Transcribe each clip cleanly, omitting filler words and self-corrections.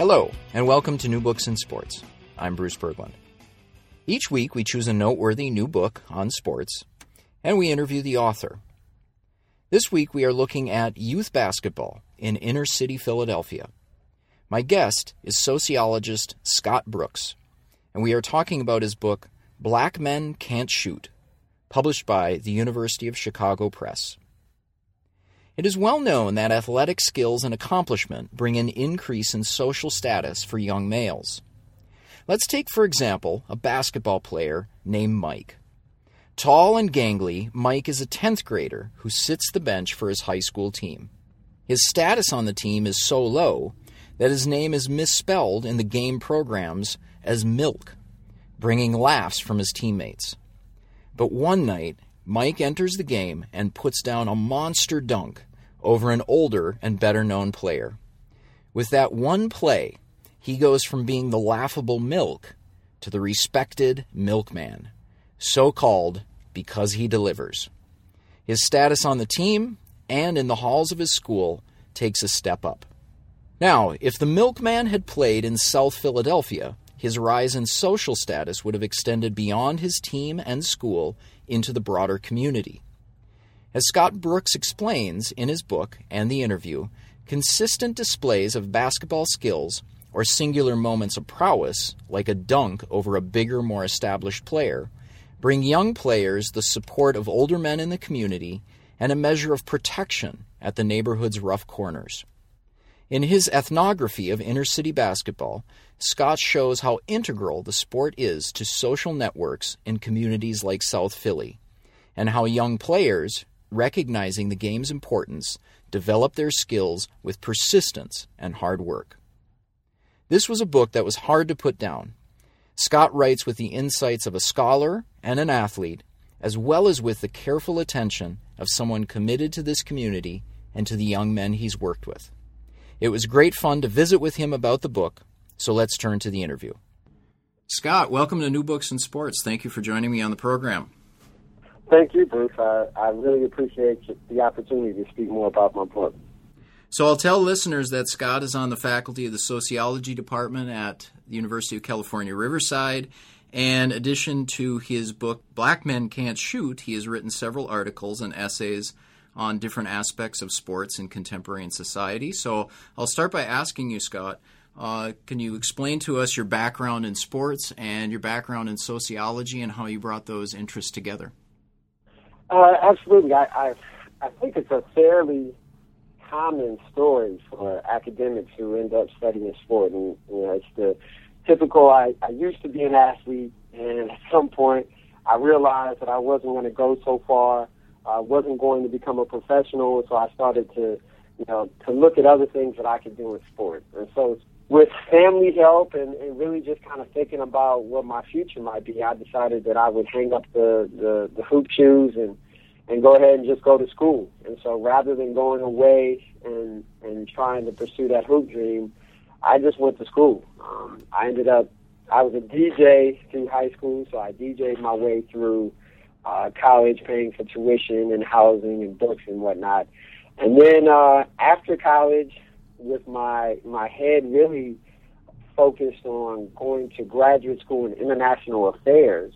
Hello, and welcome to New Books in Sports. I'm Bruce Berglund. Each week we choose a noteworthy new book on sports, and we interview the author. This week we are looking at youth basketball in inner-city Philadelphia. My guest is sociologist Scott Brooks, and we are talking about his book, Black Men Can't Shoot, published by the University of Chicago Press. It is well known that athletic skills and accomplishment bring an increase in social status for young males. Let's take, for example, a basketball player named Mike. Tall and gangly, Mike is a 10th grader who sits the bench for his high school team. His status on the team is so low that his name is misspelled in the game programs as Milk, bringing laughs from his teammates. But one night, Mike enters the game and puts down a monster dunk over an older and better-known player. With that one play, he goes from being the laughable Milk to the respected Milkman, so-called because he delivers. His status on the team and in the halls of his school takes a step up. Now, if the Milkman had played in South Philadelphia, his rise in social status would have extended beyond his team and school into the broader community. As Scott Brooks explains in his book and the interview, consistent displays of basketball skills or singular moments of prowess, like a dunk over a bigger, more established player, bring young players the support of older men in the community and a measure of protection at the neighborhood's rough corners. In his ethnography of inner-city basketball, Scott shows how integral the sport is to social networks in communities like South Philly, and how young players, recognizing the game's importance, develop their skills with persistence and hard work. This was a book that was hard to put down. Scott writes with the insights of a scholar and an athlete, as well as with the careful attention of someone committed to this community and to the young men he's worked with. It was great fun to visit with him about the book, so let's turn to the interview. Scott, welcome to New Books in Sports. Thank you for joining me on the program. Thank you, Bruce. I really appreciate the opportunity to speak more about my book. So I'll tell listeners that Scott is on the faculty of the Sociology Department at the University of California, Riverside. And in addition to his book, Black Men Can't Shoot, he has written several articles and essays on different aspects of sports in contemporary society. So I'll start by asking you, Scott, can you explain to us your background in sports and your background in sociology and how you brought those interests together? Absolutely. I think it's a fairly common story for academics who end up studying sport. And it's the typical, I used to be an athlete, and at some point I realized that I wasn't going to go so far. I wasn't going to become a professional, so I started to look at other things that I could do in sport. And so with family help and really just kind of thinking about what my future might be, I decided that I would hang up the hoop shoes and go ahead and just go to school. And so rather than going away and trying to pursue that hoop dream, I just went to school. I was a DJ through high school, so I DJ'd my way through college, paying for tuition and housing and books and whatnot. And then after college, with my head really focused on going to graduate school in international affairs,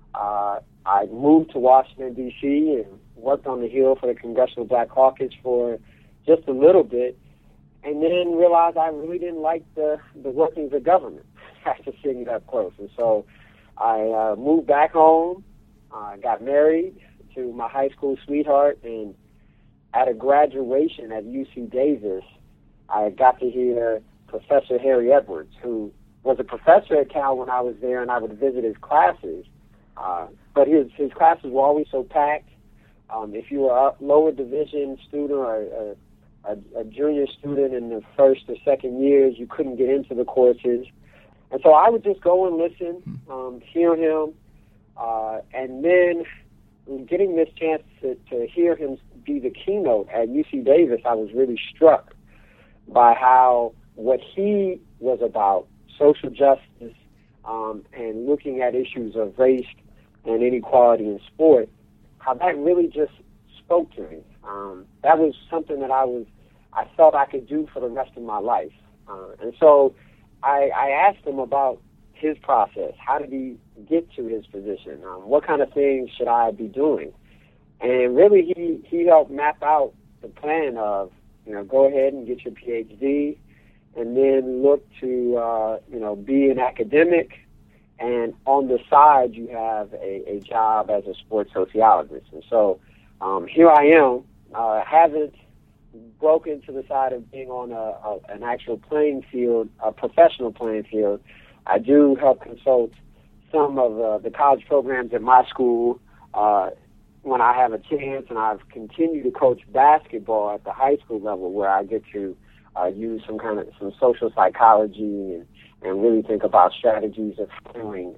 I moved to Washington, D.C. and worked on the Hill for the Congressional Black Caucus for just a little bit, and then realized I really didn't like the workings of government after seeing it up close. And so I moved back home, got married to my high school sweetheart, and at a graduation at UC Davis, I got to hear Professor Harry Edwards, who was a professor at Cal when I was there, and I would visit his classes. But his classes were always so packed. If you were a lower division student or a junior student in the first or second years, you couldn't get into the courses. And so I would just go and listen, hear him, and then getting this chance to hear him be the keynote at UC Davis, I was really struck by how what he was about, social justice, and looking at issues of race and inequality in sport, how that really just spoke to me. That was something that I felt I could do for the rest of my life. And so I asked him about his process. How did he get to his position? What kind of things should I be doing? And really, he helped map out the plan of, go ahead and get your PhD, and then look to, be an academic, and on the side you have a job as a sports sociologist. And so here I am, haven't broken to the side of being on an actual playing field, a professional playing field. I do help consult some of the college programs at my school when I have a chance, and I've continued to coach basketball at the high school level, where I get to use some social psychology and really think about strategies of healing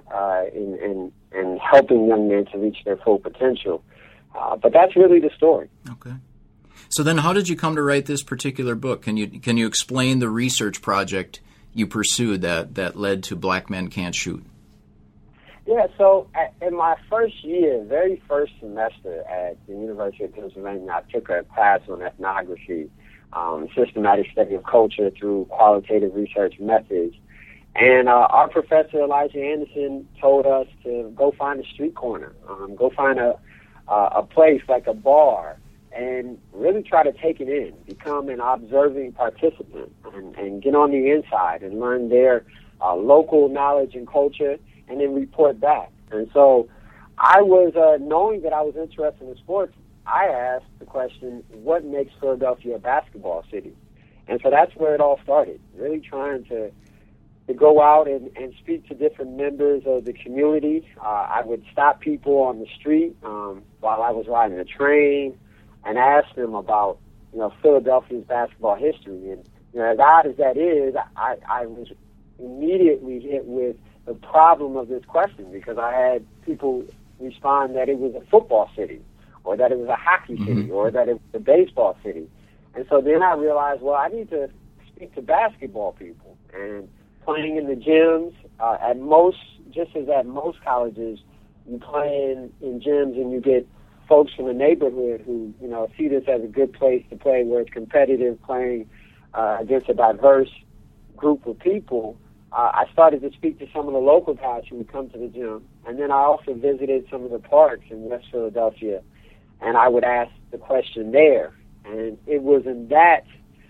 and helping young men to reach their full potential. But that's really the story. Okay. So then how did you come to write this particular book? Can you explain the research project you pursued that led to Black Men Can't Shoot? Yeah, so in my first year, very first semester at the University of Pennsylvania, I took a class on ethnography, systematic study of culture through qualitative research methods. And our professor, Elijah Anderson, told us to go find a street corner, go find a place like a bar, and really try to take it in, become an observing participant, and get on the inside and learn their local knowledge and culture, and then report back. And so I was, knowing that I was interested in sports, I asked the question, what makes Philadelphia a basketball city? And so that's where it all started, really trying to go out and speak to different members of the community. I would stop people on the street while I was riding a train and ask them about, Philadelphia's basketball history. And, as odd as that is, I was immediately hit with the problem of this question, because I had people respond that it was a football city, or that it was a hockey city, or that it was a baseball city. And so then I realized, well, I need to speak to basketball people. And playing in the gyms, at most colleges, you play in gyms and you get folks from the neighborhood who, see this as a good place to play, where it's competitive, playing against a diverse group of people. I started to speak to some of the local guys who would come to the gym. And then I also visited some of the parks in West Philadelphia, and I would ask the question there. And it was in that,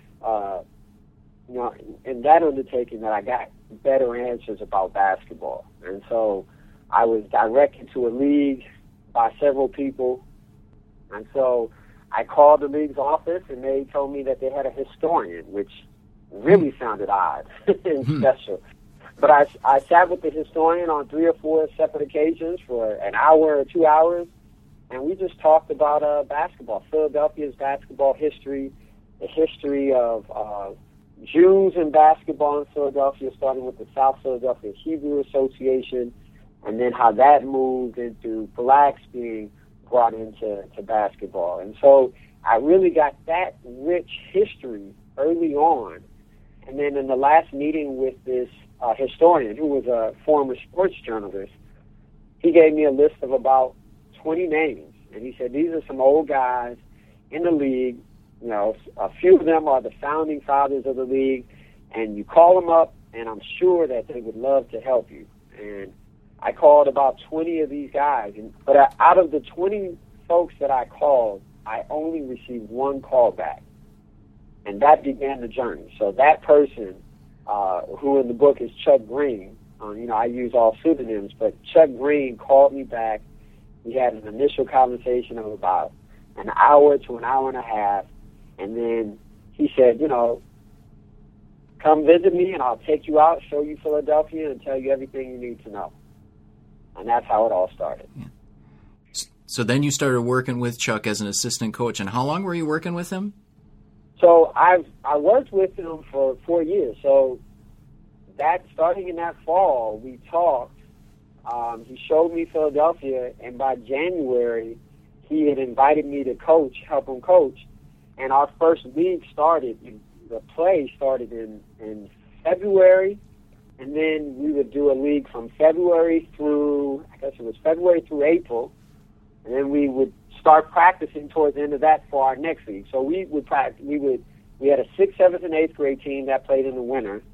in that undertaking that I got better answers about basketball. And so I was directed to a league by several people. And so I called the league's office, and they told me that they had a historian, which really sounded odd and special. But I sat with the historian on 3 or 4 separate occasions for an hour or 2 hours, and we just talked about basketball, Philadelphia's basketball history, the history of Jews in basketball in Philadelphia, starting with the South Philadelphia Hebrew Association, and then how that moved into blacks being brought into basketball. And so I really got that rich history early on. And then in the last meeting with this historian, who was a former sports journalist, he gave me a list of about 20 names. And he said, these are some old guys in the league. A few of them are the founding fathers of the league. And you call them up, and I'm sure that they would love to help you. And I called about 20 of these guys. But out of the 20 folks that I called, I only received one call back. And that began the journey. So that person, who in the book is Chuck Green, I use all pseudonyms, but Chuck Green called me back. We had an initial conversation of about an hour to an hour and a half. And then he said, come visit me and I'll take you out, show you Philadelphia, and tell you everything you need to know. And that's how it all started. Yeah. So then you started working with Chuck as an assistant coach. And how long were you working with him? So I worked with him for 4 years. So that starting in that fall, we talked. He showed me Philadelphia, and by January, he had invited me to help him coach. And our first league started. The play started in February, and then we would do a league from February through April, and then we would start practicing towards the end of that for our next league. So we had a 6th, 7th, and 8th grade team that played in the winter,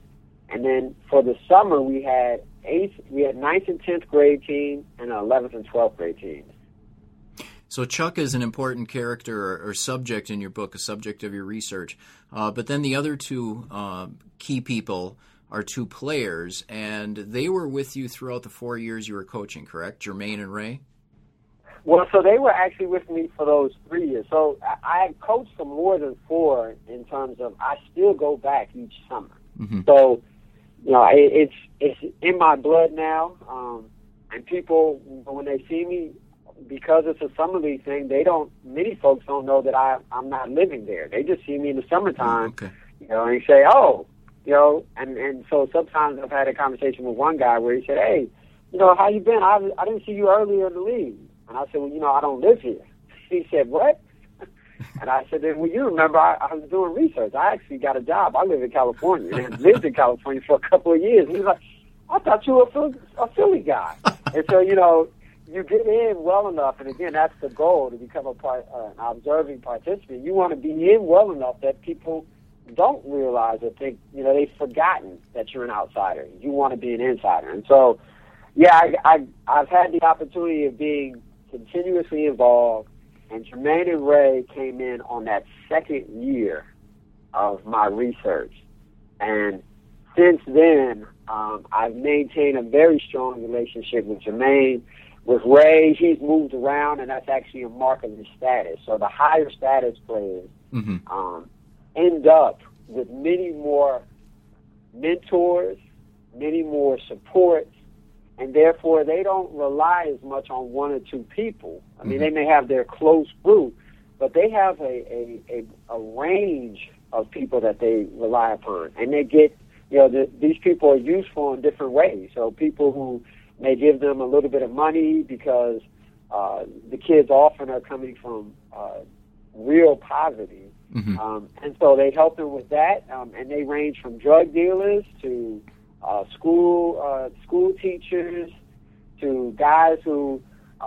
And then for the summer, we had 9th and 10th grade team and 11th and 12th grade teams. So Chuck is an important character or subject in your book, a subject of your research. But then the other two key people are two players, and they were with you throughout the 4 years you were coaching, correct? Jermaine and Ray? Well, so they were actually with me for those 3 years. So I had coached for more than 4 in terms of I still go back each summer. Mm-hmm. So, it's in my blood now. And people, when they see me, because it's a summer league thing, many folks don't know that I'm not living there. They just see me in the summertime, okay. And they say, oh, and so sometimes I've had a conversation with one guy where he said, hey, how you been? I didn't see you earlier in the league. And I said, well, I don't live here. He said, what? And I said, well, you remember I was doing research. I actually got a job. I live in California and lived in California for a couple of years. And he's like, I thought you were a Philly guy. And so, you get in well enough, and again, that's the goal, to become an observing participant. You want to be in well enough that people don't realize or think, they've forgotten that you're an outsider. You want to be an insider. And so, yeah, I've had the opportunity of being continuously involved, and Jermaine and Ray came in on that second year of my research. And since then, I've maintained a very strong relationship with Jermaine. With Ray, he's moved around, and that's actually a mark of his status. So the higher status players end up with many more mentors, many more supports, and therefore they don't rely as much on one or two people. I mean, they may have their close group, but they have a range of people that they rely upon, and they get, these people are useful in different ways. So people who may give them a little bit of money because the kids often are coming from real poverty. And so they help them with that. And they range from drug dealers to school teachers to guys who,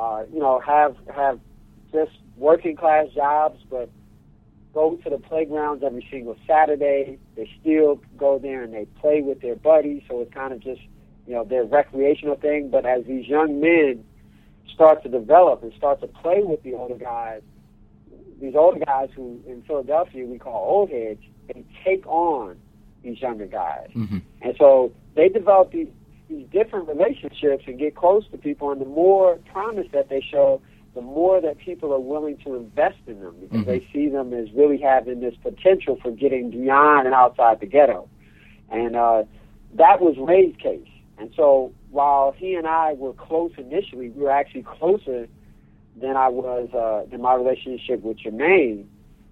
have just working class jobs but go to the playgrounds every single Saturday. They still go there and they play with their buddies. So it's kind of just, their recreational thing. But as these young men start to develop and start to play with the older guys, these older guys who in Philadelphia we call old heads, they take on these younger guys. And so they develop these different relationships and get close to people, and the more promise that they show, the more that people are willing to invest in them because they see them as really having this potential for getting beyond and outside the ghetto. And that was Ray's case. And so while he and I were close initially, we were actually closer than I was in my relationship with Jermaine.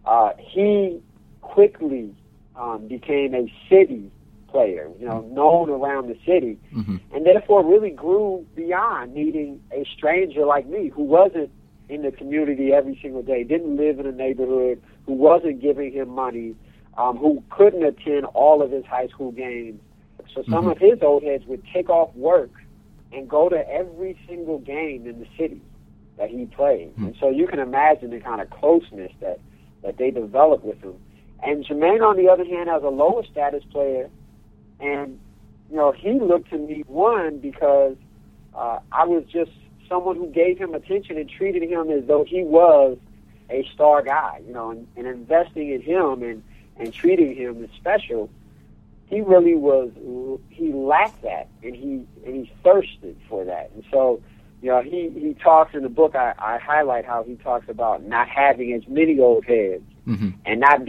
He quickly became a city player, known around the city, and therefore really grew beyond needing a stranger like me who wasn't in the community every single day, didn't live in a neighborhood, who wasn't giving him money, who couldn't attend all of his high school games. So some of his old heads would take off work and go to every single game in the city that he played. And so you can imagine the kind of closeness that they developed with him. And Jermaine, on the other hand, as a lower status player, and, he looked to me, one, because I was just someone who gave him attention and treated him as though he was a star guy, and investing in him and treating him as special. He really he lacked that, and he thirsted for that. And so, he talks in the book, I highlight how he talks about not having as many old heads and not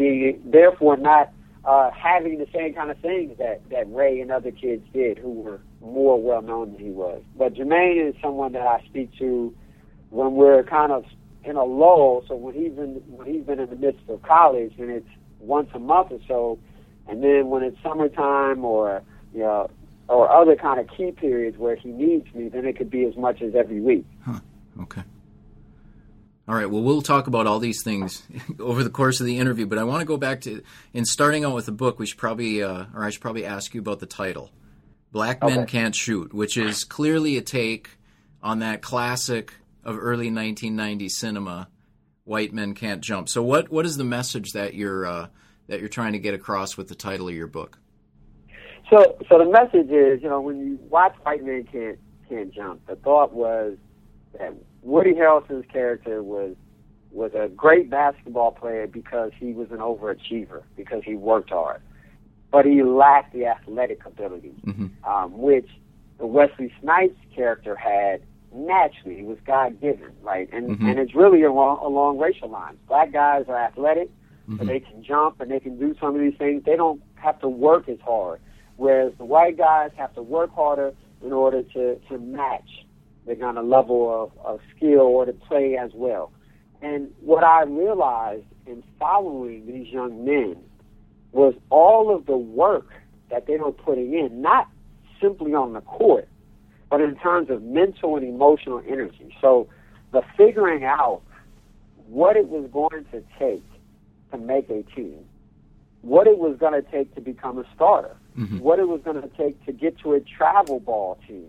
having the same kind of things that Ray and other kids did who were more well-known than he was. But Jermaine is someone that I speak to when we're kind of in a lull. So when he's been in the midst of college, and it's once a month or so, and then when it's summertime or other kind of key periods where he needs me, then it could be as much as every week. Okay. All right, well, we'll talk about all these things over the course of the interview, but I want to go back to, in starting out with the book, we should probably, I should probably ask you about the title, Black Men Can't Shoot, which is clearly a take on that classic of early 1990s cinema, White Men Can't Jump. So what is the message that you're trying to get across with the title of your book? So the message is, when you watch White Men Can't Jump, the thought was that Woody Harrelson's character was a great basketball player because he was an overachiever, because he worked hard. But he lacked the athletic ability, which the Wesley Snipes character had naturally. It was God-given, right? And it's really along racial lines. Black guys are athletic, but they can jump and they can do some of these things. They don't have to work as hard, whereas the white guys have to work harder in order to match the kind of level of skill or to play as well. And what I realized in following these young men was all of the work that they were putting in, not simply on the court, but in terms of mental and emotional energy. So the figuring out what it was going to take to make a team, what it was going to take to become a starter, what it was going to take to get to a travel ball team,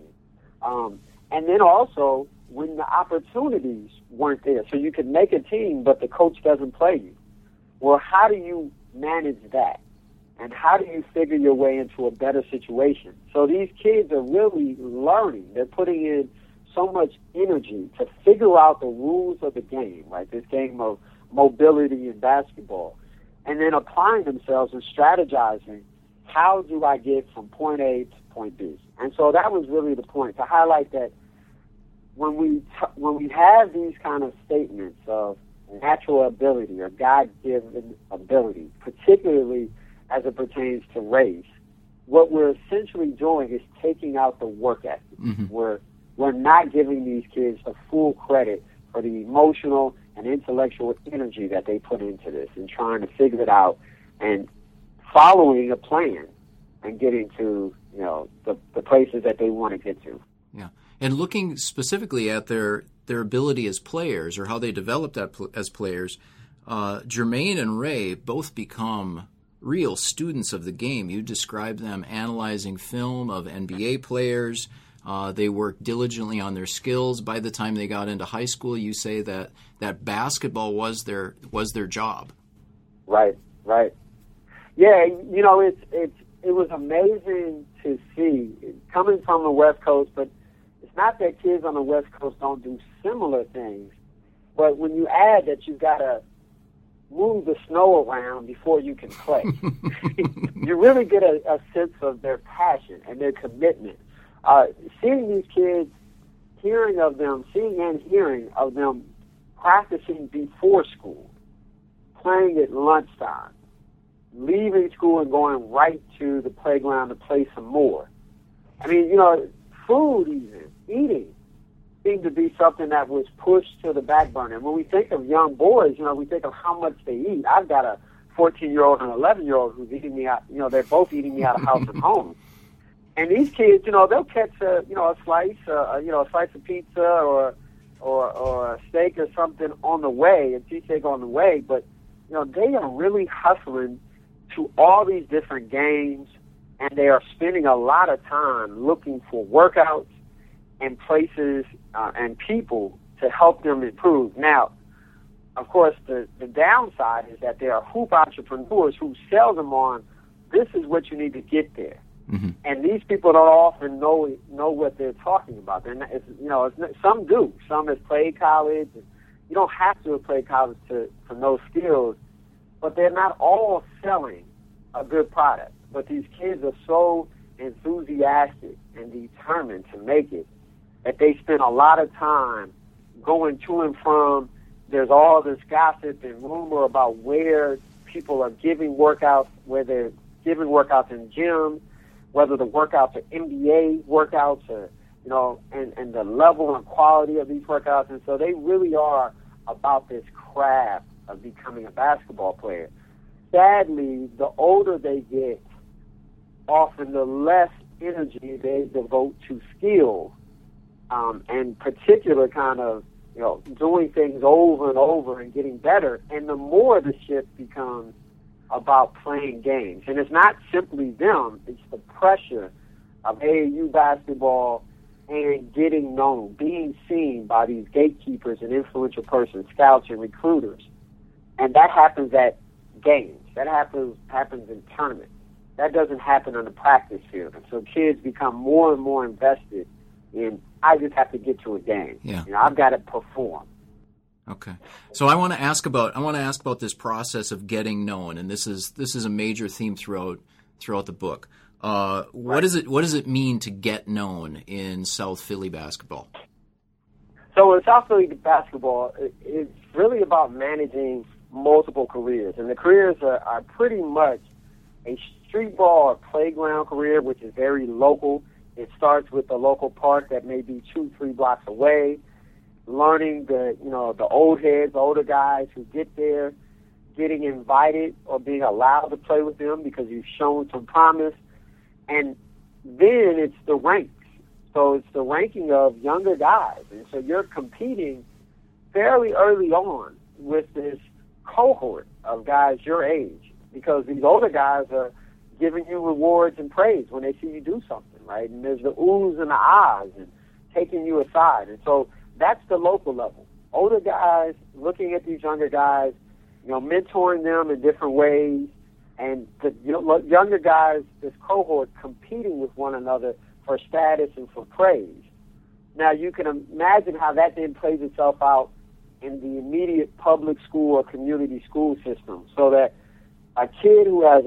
and then also when the opportunities weren't there. So you could make a team, but the coach doesn't play you. Well, how do you manage that? And how do you figure your way into a better situation? So these kids are really learning. They're putting in so much energy to figure out the rules of the game, right? This game of mobility in basketball. And then applying themselves and strategizing, how do I get from point A to point B? And so that was really the point, to highlight that when we have these kind of statements of natural ability or God-given ability, particularly as it pertains to race, what we're essentially doing is taking out the work ethic. We're not giving these kids the full credit for the emotional and intellectual energy that they put into this and trying to figure it out and following a plan and getting to the places that they want to get to. Yeah, and looking specifically at their ability as players or how they developed as players, Jermaine and Ray both become real students of the game. You describe them analyzing film of NBA players. They worked diligently on their skills. By the time they got into high school, you say that basketball was their job. Right. Yeah, it was amazing to see, coming from the West Coast, but it's not that kids on the West Coast don't do similar things, but when you add that you've got to move the snow around before you can play, you really get a sense of their passion and their commitment. Seeing these kids, seeing and hearing of them practicing before school, playing at lunchtime, leaving school and going right to the playground to play some more. I mean, food even, eating, seemed to be something that was pushed to the back burner. And when we think of young boys, we think of how much they eat. I've got a 14-year-old and an 11-year-old who's eating me out, they're both eating me out of house and home. And these kids, they'll catch a slice of pizza or a steak or something on the way, a cheesesteak on the way, but, they are really hustling to all these different games, and they are spending a lot of time looking for workouts and places and people to help them improve. Now, of course, the downside is that there are hoop entrepreneurs who sell them on, this is what you need to get there. And these people don't often know what they're talking about. Some do. Some have played college. You don't have to have played college to know skills, but they're not all selling a good product. But these kids are so enthusiastic and determined to make it that they spend a lot of time going to and from. There's all this gossip and rumor about where people are giving workouts, where they're giving workouts in gyms, whether the workouts are NBA workouts or, and the level and quality of these workouts. And so they really are about this craft of becoming a basketball player. Sadly, the older they get, often the less energy they devote to skill, and particular kind of, doing things over and over and getting better. And the more the shift becomes about playing games. And it's not simply them, it's the pressure of AAU basketball and getting known, being seen by these gatekeepers and influential persons, scouts and recruiters. And that happens at games. That happens in tournaments. that doesn't happen on the practice field. And so kids become more and more invested in, I just have to get to a game. Yeah. I've got to perform. Okay. So I want to ask about this process of getting known, and this is a major theme throughout the book. What does it mean to get known in South Philly basketball? So in South Philly basketball, it's really about managing multiple careers, and the careers are pretty much a street ball or playground career, which is very local. It starts with the local park that may be 2-3 blocks away, learning the old heads, the older guys who get there, getting invited or being allowed to play with them because you've shown some promise. And then it's the ranks. So it's the ranking of younger guys. And so you're competing fairly early on with this cohort of guys your age, because these older guys are giving you rewards and praise when they see you do something, right? And there's the oohs and the ahs and taking you aside. And so that's the local level. Older guys looking at these younger guys, mentoring them in different ways, and the younger guys, this cohort, competing with one another for status and for praise. Now, you can imagine how that then plays itself out in the immediate public school or community school system, so that a kid who has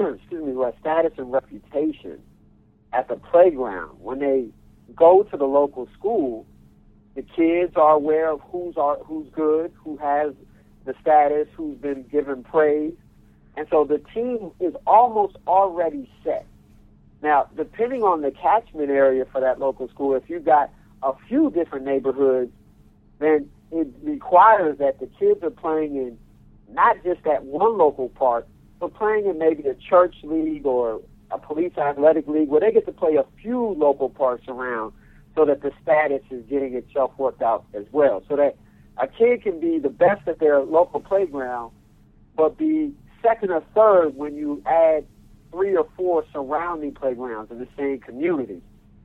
who has status and reputation at the playground, when they go to the local school, the kids are aware of who's good, who has the status, who's been given praise. And so the team is almost already set. Now, depending on the catchment area for that local school, if you've got a few different neighborhoods, then it requires that the kids are playing in not just that one local park, but playing in maybe a church league or a police athletic league where they get to play a few local parks around, so that the status is getting itself worked out as well. So that a kid can be the best at their local playground, but be second or third when you add 3 or 4 surrounding playgrounds in the same community.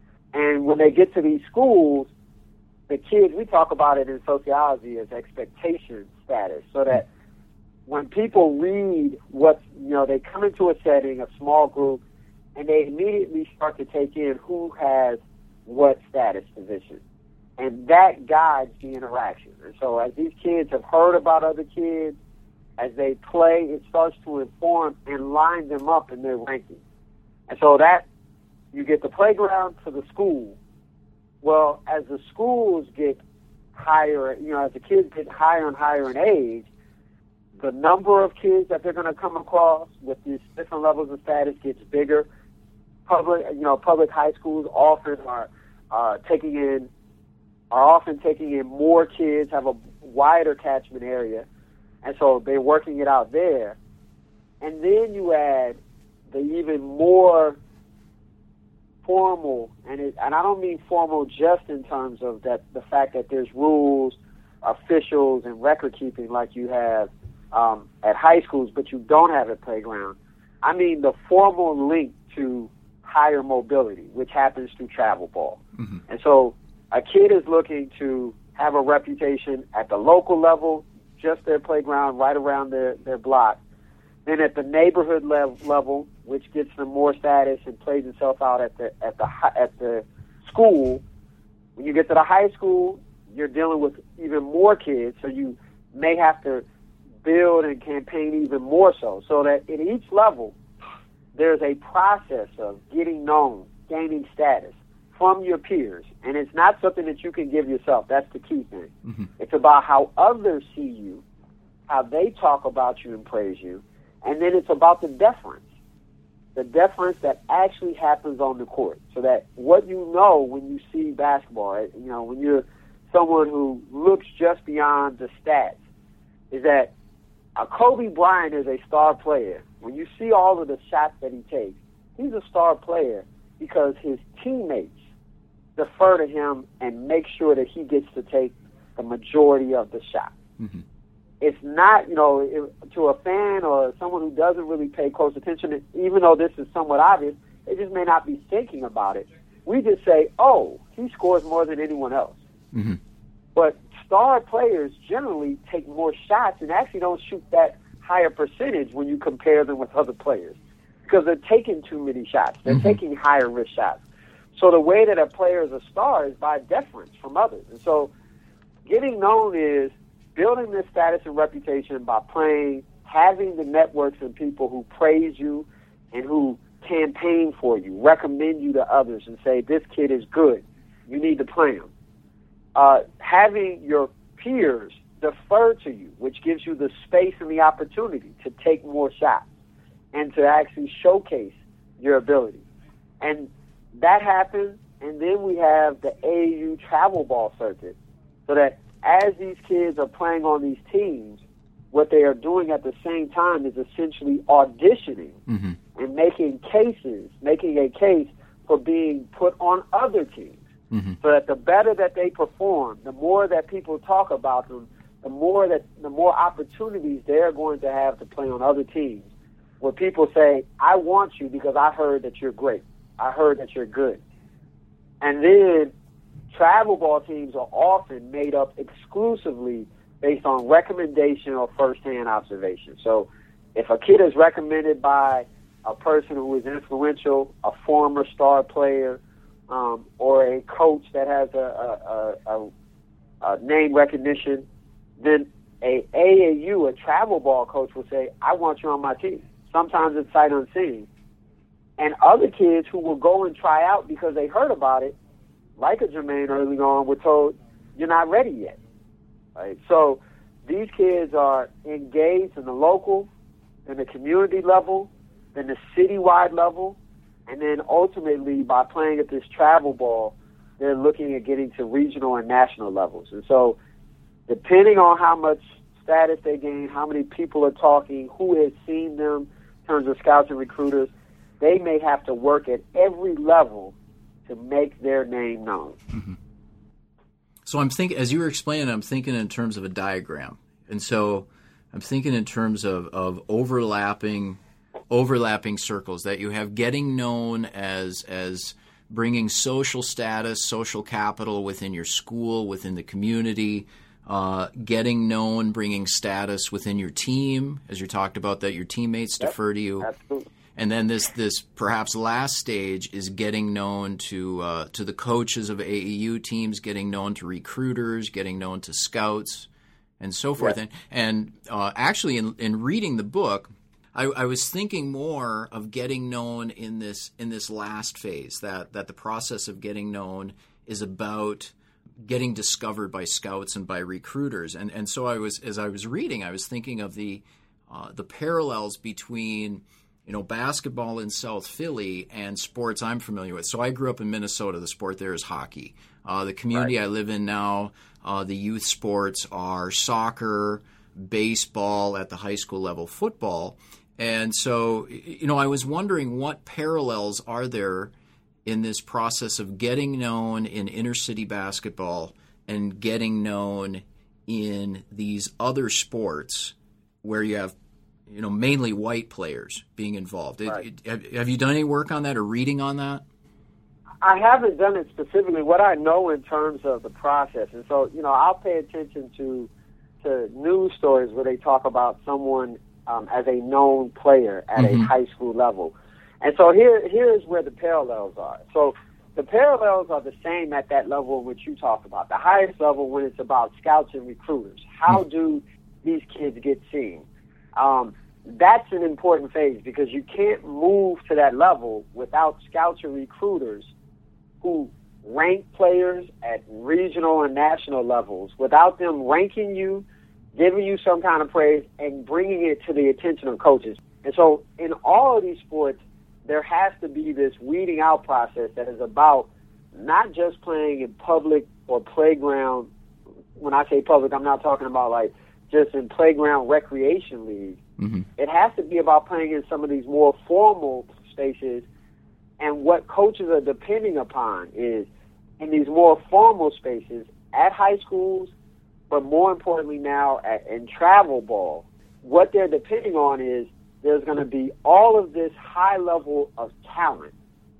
And when they get to these schools, the kids, we talk about it in sociology as expectation status, so that when people read they come into a setting, a small group, and they immediately start to take in who has what status position. And that guides the interaction. And so as these kids have heard about other kids, as they play, it starts to inform and line them up in their ranking. And so that, you get the playground to the school. Well, as the schools get higher, as the kids get higher and higher in age, the number of kids that they're going to come across with these different levels of status gets bigger. Public high schools often are often taking in more kids, have a wider catchment area, and so they're working it out there. And then you add the even more formal, and I don't mean formal just in terms of that the fact that there's rules, officials, and record keeping like you have at high schools, but you don't have at playground. I mean the formal link to higher mobility, which happens through travel ball. Mm-hmm. And so a kid is looking to have a reputation at the local level, just their playground right around their block. Then at the neighborhood level, which gets them more status and plays itself out at the school. When you get to the high school, you're dealing with even more kids, so you may have to build and campaign even more so that at each level, there's a process of getting known, gaining status from your peers. And it's not something that you can give yourself. That's the key thing. Mm-hmm. It's about how others see you, how they talk about you and praise you. And then it's about the deference that actually happens on the court. So that what you know when you see basketball, when you're someone who looks just beyond the stats, is that Kobe Bryant is a star player. When you see all of the shots that he takes, he's a star player because his teammates defer to him and make sure that he gets to take the majority of the shots. Mm-hmm. It's not, to a fan or someone who doesn't really pay close attention, even though this is somewhat obvious, they just may not be thinking about it. We just say, oh, he scores more than anyone else. Mm-hmm. But star players generally take more shots and actually don't shoot that higher percentage when you compare them with other players. because they're taking too many shots. They're taking higher risk shots. So the way that a player is a star is by deference from others. And so getting known is building this status and reputation by playing, having the networks and people who praise you and who campaign for you, recommend you to others and say, this kid is good, you need to play him. Having your peers defer to you, which gives you the space and the opportunity to take more shots and to actually showcase your ability. And that happens, and then we have the AAU travel ball circuit, so that as these kids are playing on these teams, what they are doing at the same time is essentially auditioning and making a case for being put on other teams. So that the better that they perform, the more that people talk about them, the more opportunities they're going to have to play on other teams, where people say, I want you because I heard that you're great. I heard that you're good. And then travel ball teams are often made up exclusively based on recommendation or first-hand observation. So if a kid is recommended by a person who is influential, a former star player, or a coach that has a name recognition, then a AAU, a travel ball coach, will say, I want you on my team. Sometimes it's sight unseen. And other kids who will go and try out because they heard about it, like a Jermaine early on, were told, you're not ready yet. Right? So these kids are engaged in the local, in the community level, in the citywide level, and then ultimately by playing at this travel ball, they're looking at getting to regional and national levels. And so depending on how much status they gain, how many people are talking, who has seen them in terms of scouts and recruiters, they may have to work at every level to make their name known. So I'm thinking, as you were explaining, I'm thinking in terms of a diagram. And so I'm thinking in terms of overlapping circles, that you have getting known as bringing social status, social capital within your school, within the community, getting known, bringing status within your team, as you talked about, that your teammates defer to you. Absolutely. And then this perhaps last stage is getting known to the coaches of AAU teams, getting known to recruiters, getting known to scouts, and so forth. Yes. And actually, in reading the book, I was thinking more of getting known in this last phase. That the process of getting known is about getting discovered by scouts and by recruiters. And so as I was reading, I was thinking of the parallels between basketball in South Philly and sports I'm familiar with. So I grew up in Minnesota. The sport there is hockey. The community I live in now, the youth sports are soccer, baseball, at the high school level, football. And so, I was wondering what parallels are there in this process of getting known in inner city basketball and getting known in these other sports where you have mainly white players being involved. Right. Have you done any work on that or reading on that? I haven't done it specifically. What I know in terms of the process, and so, I'll pay attention to news stories where they talk about someone as a known player at a high school level. And so here's where the parallels are. So the parallels are the same at that level which you talk about, the highest level when it's about scouts and recruiters. How do these kids get seen? That's an important phase because you can't move to that level without scouts or recruiters who rank players at regional and national levels, without them ranking you, giving you some kind of praise, and bringing it to the attention of coaches. And so in all of these sports, there has to be this weeding out process that is about not just playing in public or playground. When I say public, I'm not talking about like just in playground recreation leagues. It has to be about playing in some of these more formal spaces. And what coaches are depending upon is in these more formal spaces at high schools, but more importantly now in travel ball, what they're depending on is there's going to be all of this high level of talent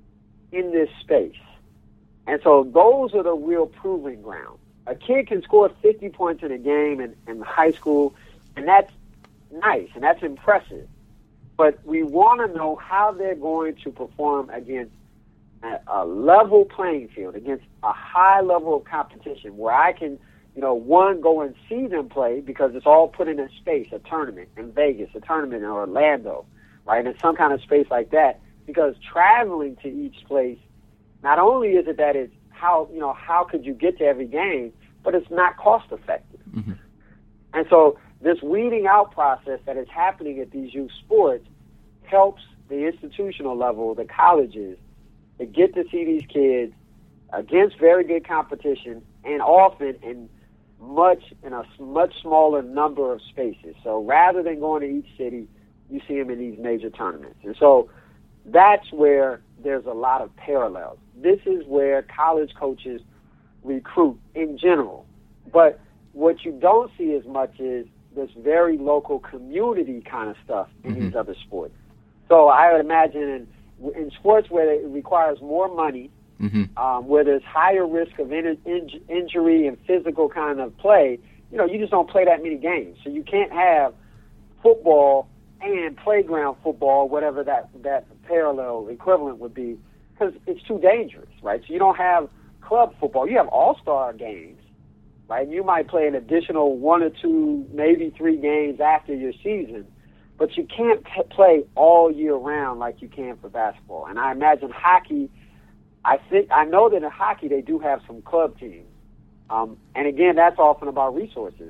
in this space. And so those are the real proving ground. A kid can score 50 points in a game in high school, and that's nice, and that's impressive. but we want to know how they're going to perform against a level playing field, against a high level of competition where I can, one, go and see them play because it's all put in a space, a tournament in Vegas, a tournament in Orlando, right, in some kind of space like that. Because traveling to each place, not only is it that it's how could you get to every game, but it's not cost effective. Mm-hmm. And so this weeding out process that is happening at these youth sports helps the institutional level, the colleges, to get to see these kids against very good competition and often in a much smaller number of spaces. So rather than going to each city, you see them in these major tournaments. And so that's where there's a lot of parallels. This is where college coaches recruit in general. But what you don't see as much is this very local community kind of stuff in mm-hmm. these other sports. So I would imagine in sports where it requires more money, mm-hmm. Where there's higher risk of injury and physical kind of play, you just don't play that many games. So you can't have football and playground football, whatever that parallel equivalent would be, because it's too dangerous, right? So you don't have club football. You have all-star games, right? You might play an additional 1 or 2, maybe 3 games after your season, but you can't play all year round like you can for basketball. And I imagine hockey, I know that in hockey they do have some club teams. And again, that's often about resources.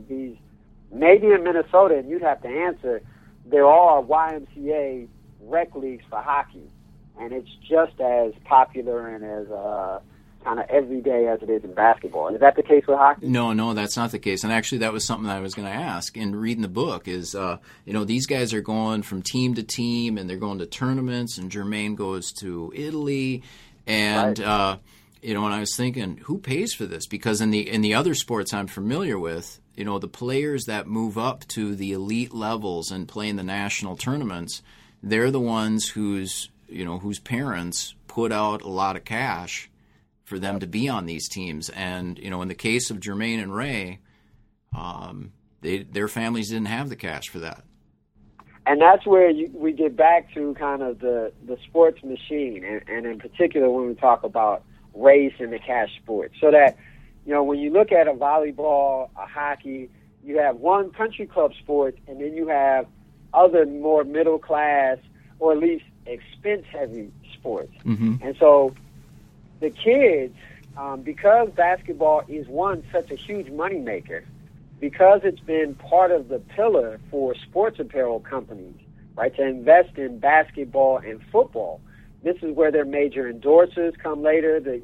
Maybe in Minnesota, and you'd have to answer, there are YMCA rec leagues for hockey, and it's just as popular and as kind of everyday as it is in basketball. Is that the case with hockey? No, that's not the case. And actually, that was something that I was going to ask in reading the book is, these guys are going from team to team, and they're going to tournaments, and Jermaine goes to Italy, and right. And I was thinking, who pays for this? Because in the other sports I'm familiar with, the players that move up to the elite levels and play in the national tournaments, they're the ones whose parents put out a lot of cash for them to be on these teams. And, in the case of Jermaine and Ray, their families didn't have the cash for that. And that's where we get back to kind of the sports machine, and in particular when we talk about race in the cash sports. So that, when you look at a volleyball, a hockey, you have one country club sports, and then you have other more middle class or at least expense-heavy sports. Mm-hmm. And so the kids, because basketball is such a huge moneymaker, because it's been part of the pillar for sports apparel companies, right, to invest in basketball and football. This is where their major endorsers come later. The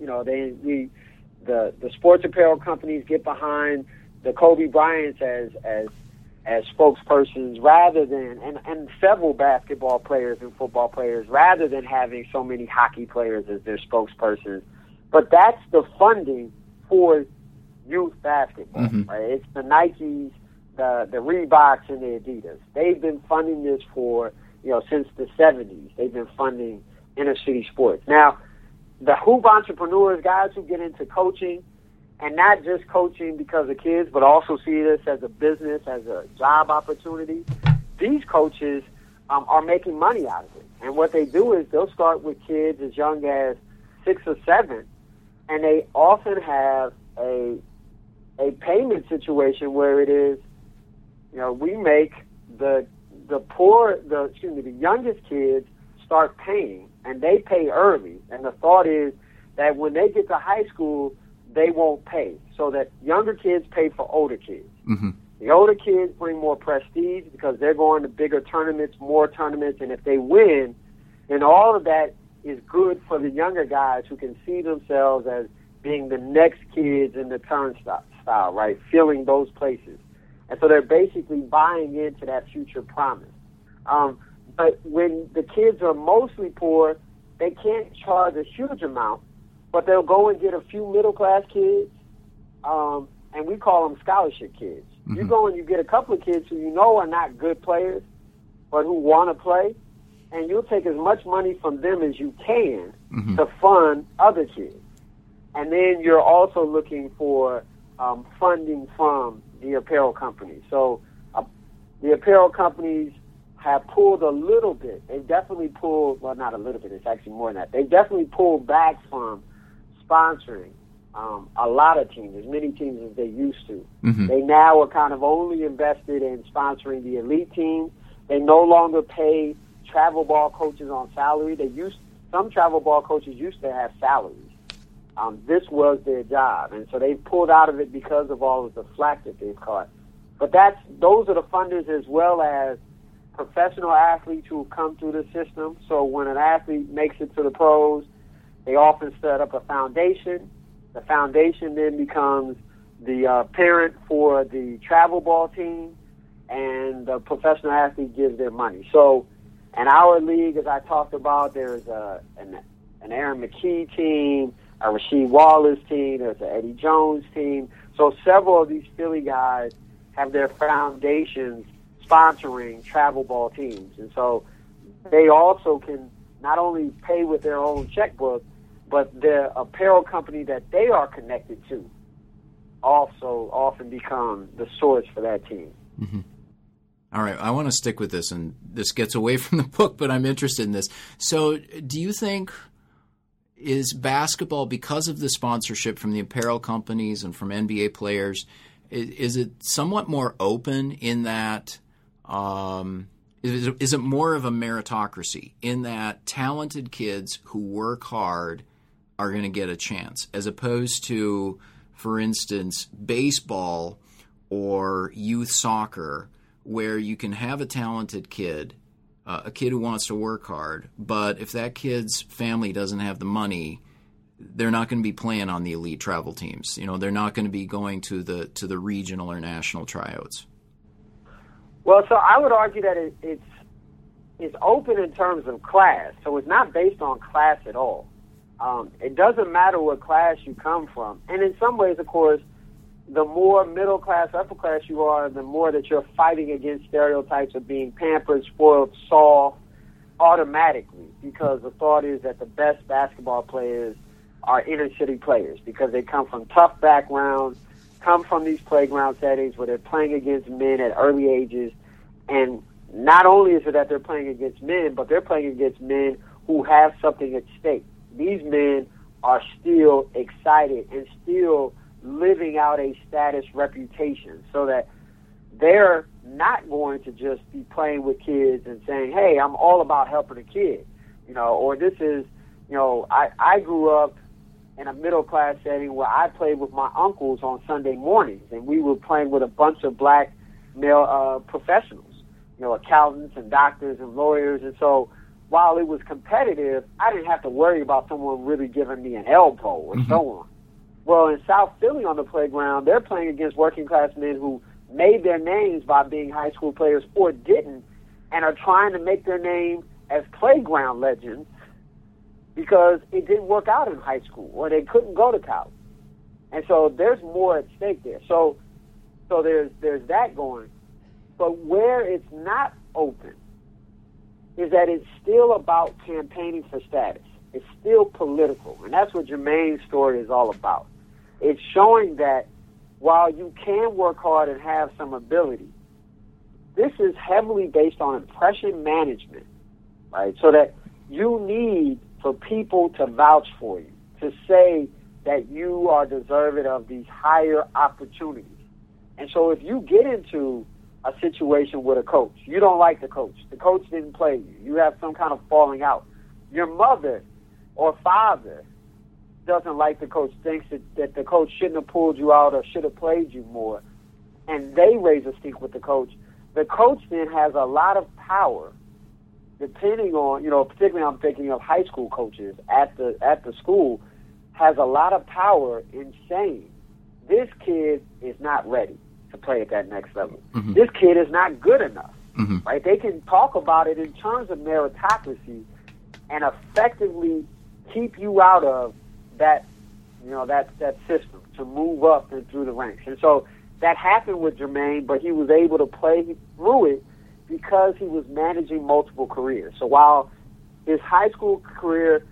sports apparel companies get behind the Kobe Bryants as spokespersons rather than, and several basketball players and football players, rather than having so many hockey players as their spokespersons. But that's the funding for youth basketball, mm-hmm. right? It's the Nikes, the Reeboks, and the Adidas. They've been funding this for, since the 70s. They've been funding inner city sports. Now, the hoop entrepreneurs, guys who get into coaching, and not just coaching because of kids, but also see this as a business, as a job opportunity, these coaches are making money out of it. And what they do is they'll start with kids as young as 6 or 7, and they often have a payment situation where it is, we make the youngest kids start paying, and they pay early. And the thought is that when they get to high school, they won't pay, so that younger kids pay for older kids. Mm-hmm. The older kids bring more prestige because they're going to bigger tournaments, more tournaments, and if they win, then all of that is good for the younger guys who can see themselves as being the next kids in the turnstile, right, filling those places. And so they're basically buying into that future promise. But when the kids are mostly poor, they can't charge a huge amount, but they'll go and get a few middle-class kids, and we call them scholarship kids. Mm-hmm. You go and you get a couple of kids who are not good players, but who want to play, and you'll take as much money from them as you can mm-hmm. to fund other kids. And then you're also looking for funding from the apparel companies. So the apparel companies have pulled a little bit. They've definitely pulled, well, not a little bit, it's actually more than that. They've definitely pulled back from sponsoring a lot of teams, as many teams as they used to. Mm-hmm. They now are kind of only invested in sponsoring the elite teams. They no longer pay travel ball coaches on salary. Some travel ball coaches used to have salaries. This was their job, and so they've pulled out of it because of all of the flack that they've caught. But those are the funders, as well as professional athletes who come through the system. So when an athlete makes it to the pros, they often set up a foundation. The foundation then becomes the parent for the travel ball team, and the professional athlete gives their money. So in our league, as I talked about, there's an Aaron McKee team, a Rasheed Wallace team, there's an Eddie Jones team. So several of these Philly guys have their foundations sponsoring travel ball teams. And so they also can not only pay with their own checkbook, but the apparel company that they are connected to also often become the source for that team. Mm-hmm. All right, I want to stick with this, and this gets away from the book, but I'm interested in this. So do you think, is basketball, because of the sponsorship from the apparel companies and from NBA players, is it somewhat more open in that is it more of a meritocracy in that talented kids who work hard are going to get a chance, as opposed to, for instance, baseball or youth soccer, where you can have a talented kid, a kid who wants to work hard, but if that kid's family doesn't have the money, they're not going to be playing on the elite travel teams. You know, they're not going to be going to the regional or national tryouts. Well, so I would argue that it's open in terms of class, so it's not based on class at all. It doesn't matter what class you come from. And in some ways, of course, the more middle class, upper class you are, the more that you're fighting against stereotypes of being pampered, spoiled, soft, automatically, because the thought is that the best basketball players are inner city players because they come from tough backgrounds, come from these playground settings where they're playing against men at early ages. And not only is it that they're playing against men, but they're playing against men who have something at stake. These men are still excited and still living out a status reputation, so that they're not going to just be playing with kids and saying, hey, I'm all about helping a kid, or this is, I grew up in a middle class setting where I played with my uncles on Sunday mornings, and we were playing with a bunch of black male professionals, accountants and doctors and lawyers. And so while it was competitive, I didn't have to worry about someone really giving me an elbow or so on. Well, in South Philly on the playground, they're playing against working class men who made their names by being high school players or didn't, and are trying to make their name as playground legends because it didn't work out in high school or they couldn't go to college. And so there's more at stake there. So there's that going. But where it's not open is that it's still about campaigning for status. It's still political, and that's what Jermaine's story is all about. It's showing that while you can work hard and have some ability, this is heavily based on impression management, right? So that you need for people to vouch for you, to say that you are deserving of these higher opportunities. And so if you get into a situation with a coach, you don't like the coach didn't play you, you have some kind of falling out, your mother or father doesn't like the coach, thinks that the coach shouldn't have pulled you out or should have played you more, and they raise a stink with the coach then has a lot of power, depending on, particularly I'm thinking of high school coaches at the school, has a lot of power in saying, this kid is not ready to play at that next level. Mm-hmm. This kid is not good enough, right? They can talk about it in terms of meritocracy and effectively keep you out of that, that system to move up and through the ranks. And so that happened with Jermaine, but he was able to play through it because he was managing multiple careers. So while his high school career,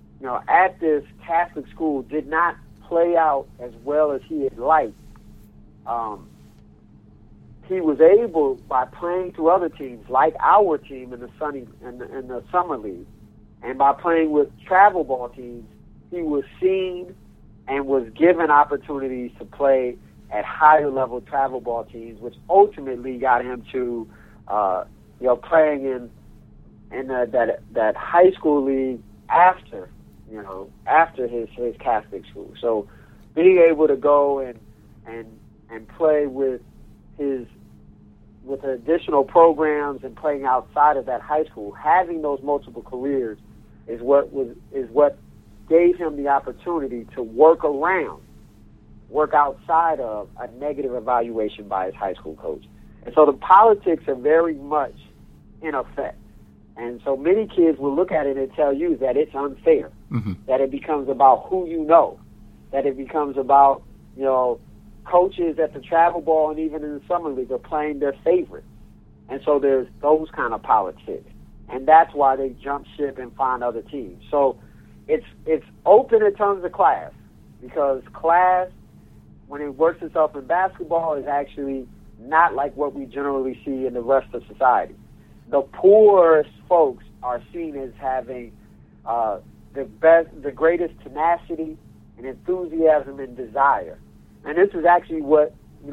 at this Catholic school did not play out as well as he had liked, he was able, by playing through other teams, like our team in the summer league, and by playing with travel ball teams, he was seen and was given opportunities to play at higher level travel ball teams, which ultimately got him to, playing in that high school league after his Catholic school. So being able to go and play with additional programs and playing outside of that high school, having those multiple careers is what gave him the opportunity to work outside of a negative evaluation by his high school coach. And so the politics are very much in effect. And so many kids will look at it and tell you that it's unfair, that it becomes about who you know, that it becomes about, coaches at the travel ball and even in the summer league are playing their favorite. And so there's those kind of politics. And that's why they jump ship and find other teams. So it's open in terms of class, because class, when it works itself in basketball, is actually not like what we generally see in the rest of society. The poorest folks are seen as having the greatest tenacity and enthusiasm and desire. And this is actually what,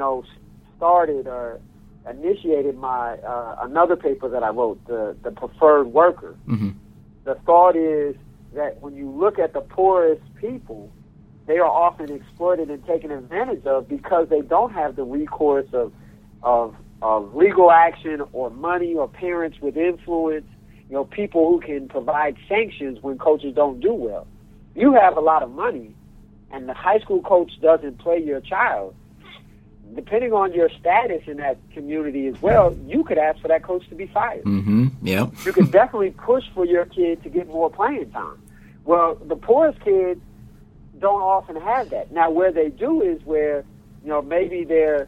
started or initiated my another paper that I wrote, the preferred worker. Mm-hmm. The thought is that when you look at the poorest people, they are often exploited and taken advantage of because they don't have the recourse of legal action or money or parents with influence, people who can provide sanctions when coaches don't do well. You have a lot of money and the high school coach doesn't play your child, depending on your status in that community as well, you could ask for that coach to be fired. Mm-hmm. Yeah. You could definitely push for your kid to get more playing time. Well, the poorest kids don't often have that. Now, where they do is where, maybe their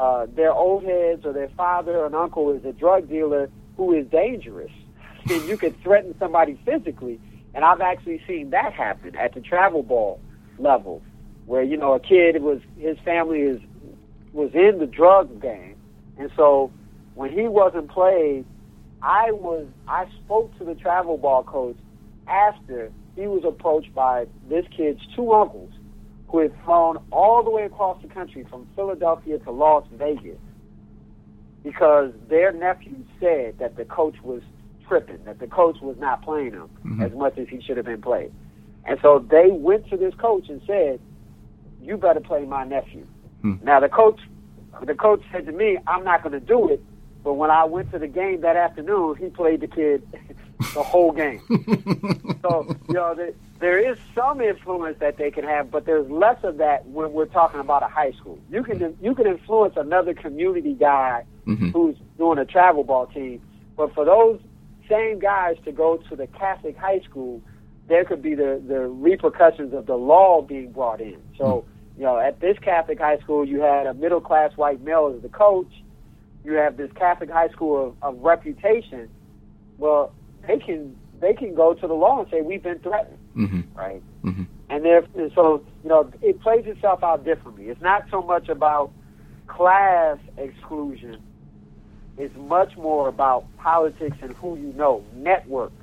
old heads or their father or an uncle is a drug dealer who is dangerous. And you could threaten somebody physically. And I've actually seen that happen at the travel ball level, where, a kid his family was in the drug game. And so when he wasn't played, I spoke to the travel ball coach after he was approached by this kid's two uncles who had flown all the way across the country from Philadelphia to Las Vegas because their nephew said that the coach was tripping, that the coach was not playing him as much as he should have been played. And so they went to this coach and said, "You better play my nephew." Now the coach said to me, "I'm not going to do it," but when I went to the game that afternoon, he played the kid the whole game. So, there is some influence that they can have, but there's less of that when we're talking about a high school. You can influence another community guy who's doing a travel ball team, but for those same guys to go to the Catholic high school, there could be the repercussions of the law being brought in. So, at this Catholic high school, you had a middle-class white male as the coach. You have this Catholic high school of reputation. Well, they can go to the law and say, "We've been threatened," right? Mm-hmm. And so, it plays itself out differently. It's not so much about class exclusion. It's much more about politics and who you know, networks.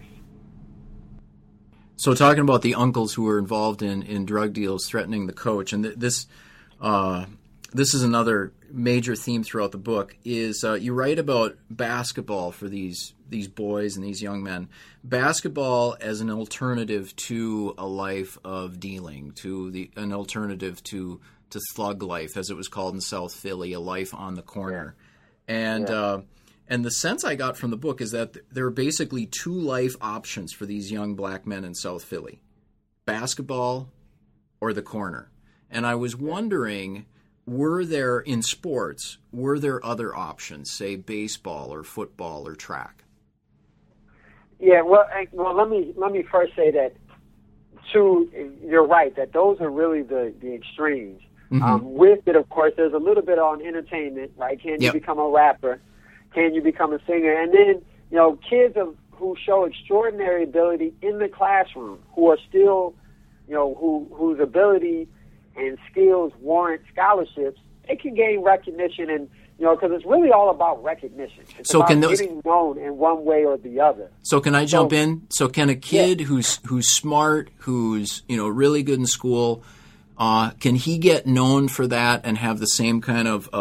So talking about the uncles who were involved in drug deals threatening the coach, and this is another major theme throughout the book, is you write about basketball for these boys and these young men. Basketball as an alternative to a life of dealing, an alternative to slug life, as it was called in South Philly, a life on the corner. And the sense I got from the book is that there are basically two life options for these young black men in South Philly: basketball or the corner. And I was wondering, were there other options, say baseball or football or track? Yeah, well, let me first say that, you're right, that those are really the extremes. Mm-hmm. With it, of course, there's a little bit on entertainment, right? Can you become a rapper? Can you become a singer? And then, kids who show extraordinary ability in the classroom, who are still, whose ability and skills warrant scholarships, they can gain recognition and, because it's really all about recognition. It's about getting known in one way or the other. So can I jump in? So can a kid who's smart, who's really good in school, can he get known for that and have the same kind of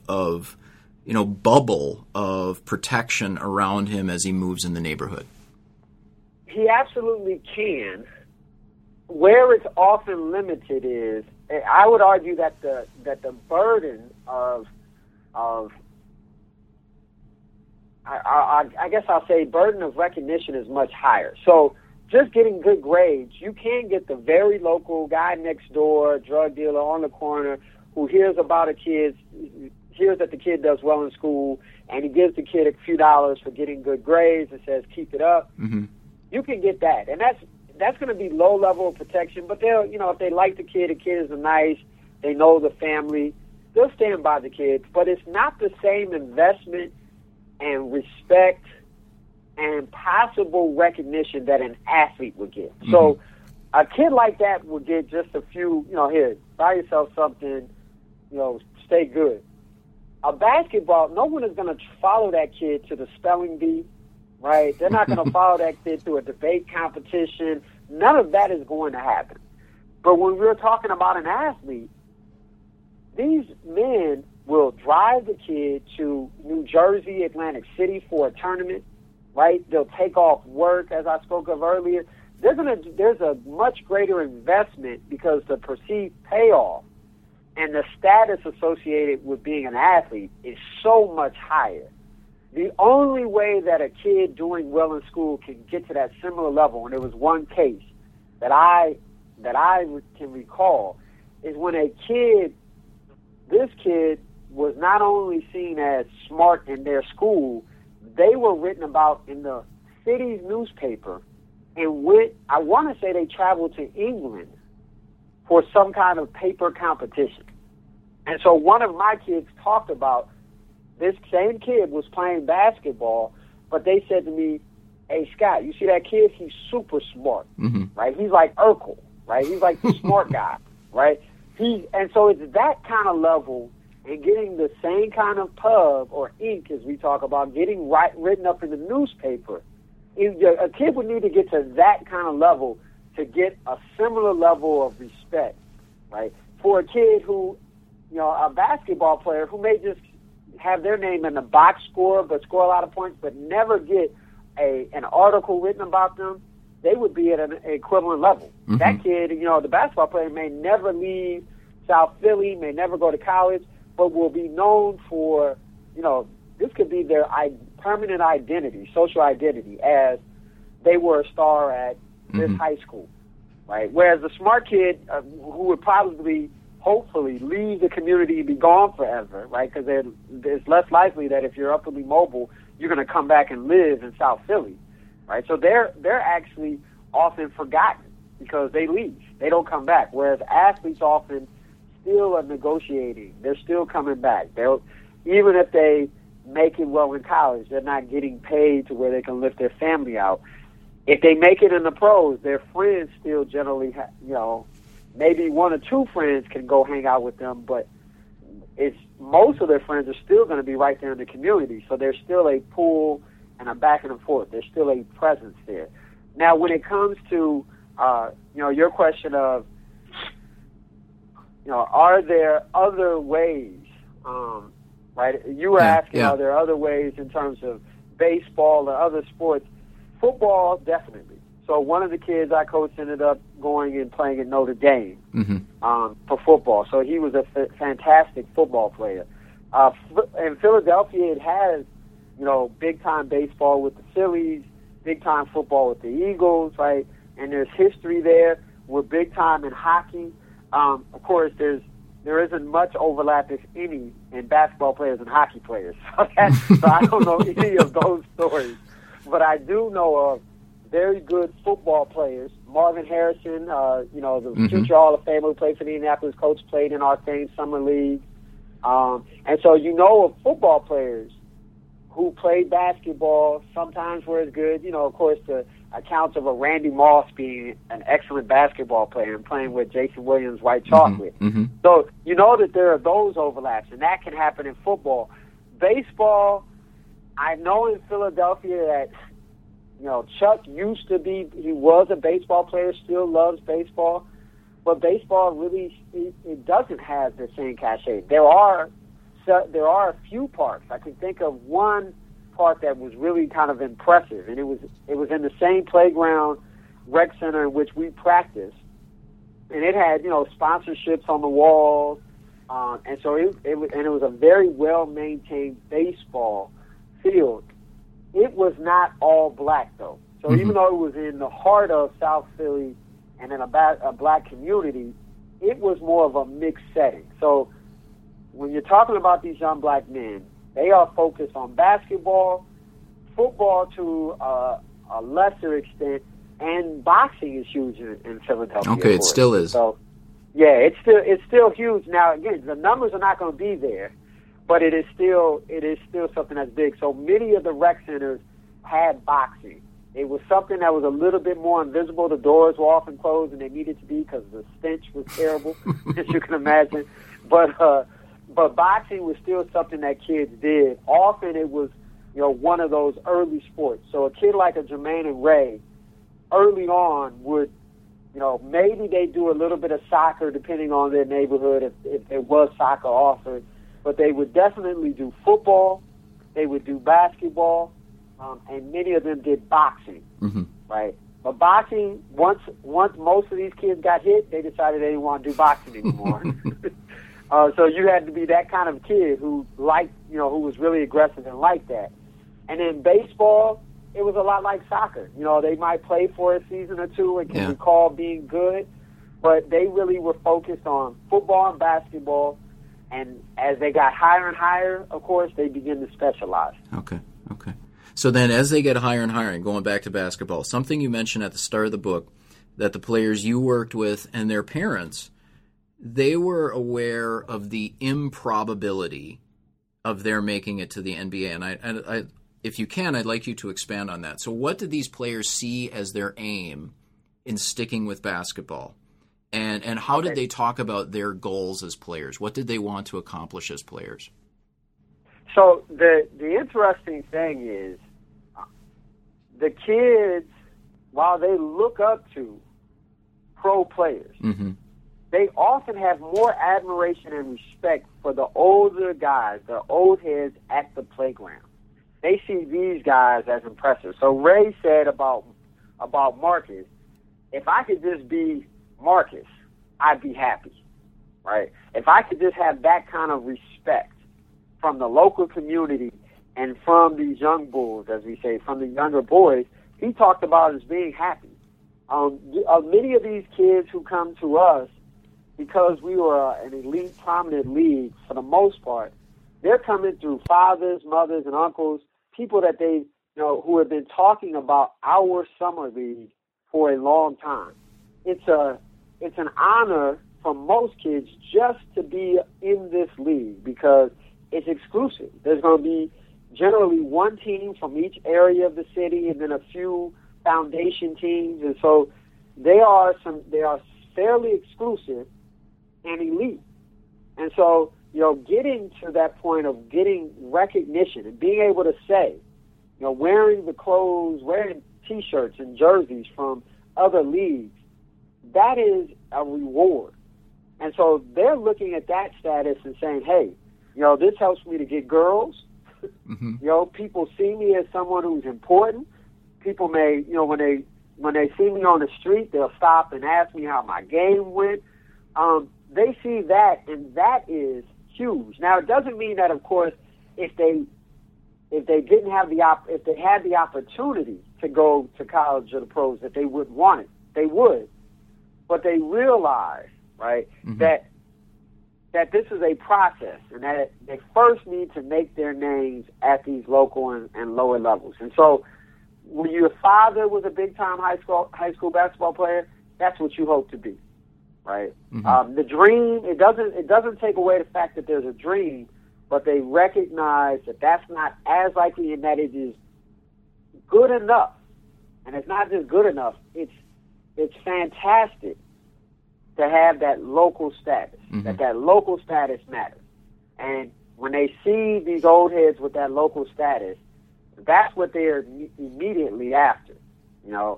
bubble of protection around him as he moves in the neighborhood? He absolutely can. Where it's often limited is, I would argue that the burden of I guess I'll say burden of recognition is much higher. So just getting good grades, you can get the very local guy next door, drug dealer on the corner, who hears about a kid, hears that the kid does well in school, and he gives the kid a few dollars for getting good grades and says, keep it up. Mm-hmm. You can get that. And that's going to be low level of protection, but they'll, if they like the kid is nice, they know the family, they'll stand by the kid. But it's not the same investment and respect and possible recognition that an athlete would get. Mm-hmm. So a kid like that would get just a few, here, buy yourself something, stay good. A basketball, no one is going to follow that kid to the spelling bee, right? They're not going to follow that kid to a debate competition. None of that is going to happen. But when we're talking about an athlete, these men will drive the kid to New Jersey, Atlantic City for a tournament, right? They'll take off work, as I spoke of earlier. There's a much greater investment because the perceived payoff and the status associated with being an athlete is so much higher. The only way that a kid doing well in school can get to that similar level, and there was one case that I can recall, is when this kid was not only seen as smart in their school, they were written about in the city's newspaper, and I want to say they traveled to England for some kind of paper competition. And so one of my kids talked about this same kid was playing basketball, but they said to me, hey, Scott, you see that kid? He's super smart, mm-hmm. right? He's like Urkel, right? He's like the smart guy, right? And so it's that kind of level, and getting the same kind of pub or ink, as we talk about, getting written up in the newspaper. A kid would need to get to that kind of level to get a similar level of respect, right? For a kid who, a basketball player who may just have their name in the box score but score a lot of points but never get an article written about them, they would be at an equivalent level. Mm-hmm. That kid, the basketball player may never leave South Philly, may never go to college, but will be known for, this could be their permanent identity, social identity, as they were a star at this mm-hmm. high school, right? Whereas the smart kid who would probably, hopefully, leave the community and be gone forever, right? Because it's less likely that if you're upwardly mobile, you're going to come back and live in South Philly, right? So they're actually often forgotten because they leave. They don't come back, whereas athletes often still are negotiating. They're still coming back. Even if they make it well in college, they're not getting paid to where they can lift their family out. If they make it in the pros, their friends still generally, maybe one or two friends can go hang out with them, but most of their friends are still going to be right there in the community. So there's still a pull and a back and forth. There's still a presence there. Now, when it comes to, your question of, are there other ways, right? You were asking, are there other ways in terms of baseball or other sports? Football, definitely. So one of the kids I coached ended up going and playing at Notre Dame mm-hmm. For football. So he was a fantastic football player. In Philadelphia, it has, big-time baseball with the Phillies, big-time football with the Eagles, right? And there's history there. We're big-time in hockey. Of course, there isn't much overlap, if any, in basketball players and hockey players. So I don't know any of those stories. But I do know of very good football players. Marvin Harrison, the mm-hmm. future Hall of Famer who played for the Indianapolis Colts, played in our same summer league. And so of football players who played basketball, sometimes were as good. Of course, the accounts of a Randy Moss being an excellent basketball player and playing with Jason Williams, White Chocolate. Mm-hmm. So that there are those overlaps, and that can happen in football. baseball, I know in Philadelphia that, Chuck used to be, he was a baseball player, still loves baseball, but baseball really, it doesn't have the same cachet. There are a few parks. I can think of one park that was really kind of impressive, and it was in the same playground rec center in which we practiced, and it had sponsorships on the walls, and so it was a very well maintained baseball field. It was not all black though, so even though it was in the heart of South Philly and in a black community, it was more of a mixed setting. So when you're talking about these young black men, they are focused on basketball, football to a lesser extent, and boxing is huge in Philadelphia. Okay, it still is. So, yeah, it's still huge. Now, again, the numbers are not going to be there, but it is still something that's big. So many of the rec centers had boxing. It was something that was a little bit more invisible. The doors were often closed, and they needed to be because the stench was terrible, as you can imagine. But boxing was still something that kids did. Often it was, one of those early sports. So a kid like a Jermaine and Ray, early on would, maybe they do a little bit of soccer depending on their neighborhood if there was soccer offered, but they would definitely do football, they would do basketball, and many of them did boxing, right? But boxing, once most of these kids got hit, they decided they didn't want to do boxing anymore. So you had to be that kind of kid who liked, who was really aggressive and liked that. And then baseball, it was a lot like soccer. They might play for a season or two and can recall being good, but they really were focused on football and basketball. And as they got higher and higher, of course, they begin to specialize. Okay. So then as they get higher and higher, and going back to basketball, something you mentioned at the start of the book, that the players you worked with and their parents, they were aware of the improbability of their making it to the NBA. And I if you can, I'd like you to expand on that. So what did these players see as their aim in sticking with basketball? And how did they talk about their goals as players? What did they want to accomplish as players? So the interesting thing is the kids, while they look up to pro players, they often have more admiration and respect for the older guys, the old heads at the playground. They see these guys as impressive. So Ray said about Marcus, if I could just be Marcus, I'd be happy, right? If I could just have that kind of respect from the local community and from these young bulls, as we say, from the younger boys, he talked about as being happy. Many of these kids who come to us, because we were an elite, prominent league for the most part, they're coming through fathers, mothers, and uncles, people that they, who have been talking about our summer league for a long time. It's an honor for most kids just to be in this league because it's exclusive. There's going to be generally one team from each area of the city and then a few foundation teams, and so they are fairly exclusive and elite. And so, getting to that point of getting recognition and being able to say, wearing the clothes, wearing T-shirts and jerseys from other leagues, that is a reward. And so they're looking at that status and saying, hey, this helps me to get girls. People see me as someone who's important. People may, when they see me on the street, they'll stop and ask me how my game went. They see that, and that is huge. Now, it doesn't mean that, of course, if they had the opportunity to go to college or the pros, that they would want it. They would, but they realize, right, that this is a process, and that they first need to make their names at these local and lower levels. And so, when your father was a big-time high school basketball player, that's what you hope to be, right? The dream, it doesn't take away the fact that there's a dream, but they recognize that that's not as likely, and that it is good enough. And it's not just good enough; it's fantastic to have that local status. That local status matters, and when they see these old heads with that local status, that's what they're immediately after. You know,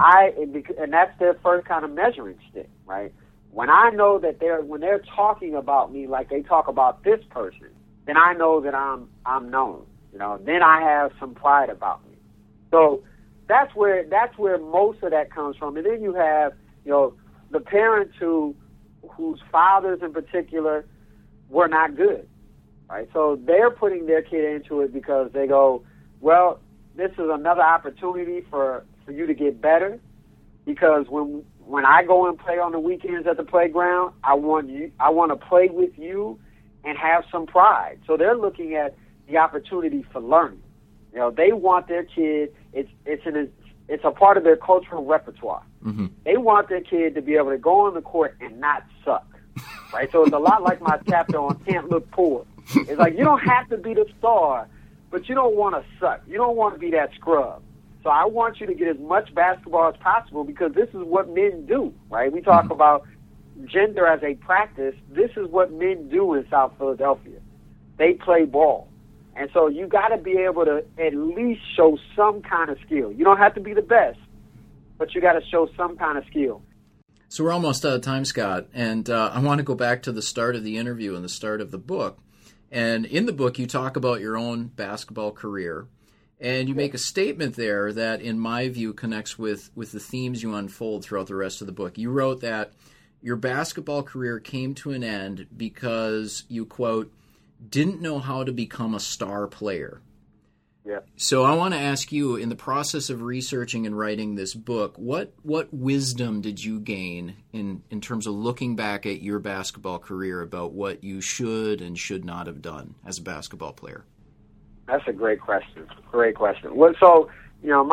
and that's their first kind of measuring stick, right? When I know that when they're talking about me like they talk about this person, then I know that I'm known. You know, then I have some pride about me. So that's where most of that comes from. And then you have, you know, the parents whose fathers in particular were not good, right? So they're putting their kid into it because they go, well, this is another opportunity for you to get better, because when I go and play on the weekends at the playground, I want to play with you and have some pride. So they're looking at the opportunity for learning. You know, they want their kid. It's a part of their cultural repertoire. Mm-hmm. They want their kid to be able to go on the court and not suck, right? So it's a lot like my chapter on Can't Look Poor. It's like, you don't have to be the star, but you don't want to suck. You don't want to be that scrub. So I want you to get as much basketball as possible, because this is what men do, right? We talk about gender as a practice. This is what men do in South Philadelphia. They play ball. And so you got to be able to at least show some kind of skill. You don't have to be the best, but you got to show some kind of skill. So we're almost out of time, Scott, and I want to go back to the start of the interview and the start of the book. And in the book, you talk about your own basketball career, and you make a statement there that, in my view, connects with the themes you unfold throughout the rest of the book. You wrote that your basketball career came to an end because you, quote, didn't know how to become a star player. Yeah. So I want to ask you, in the process of researching and writing this book, what wisdom did you gain in terms of looking back at your basketball career about what you should and should not have done as a basketball player? That's a great question. Great question. Well, so, you know,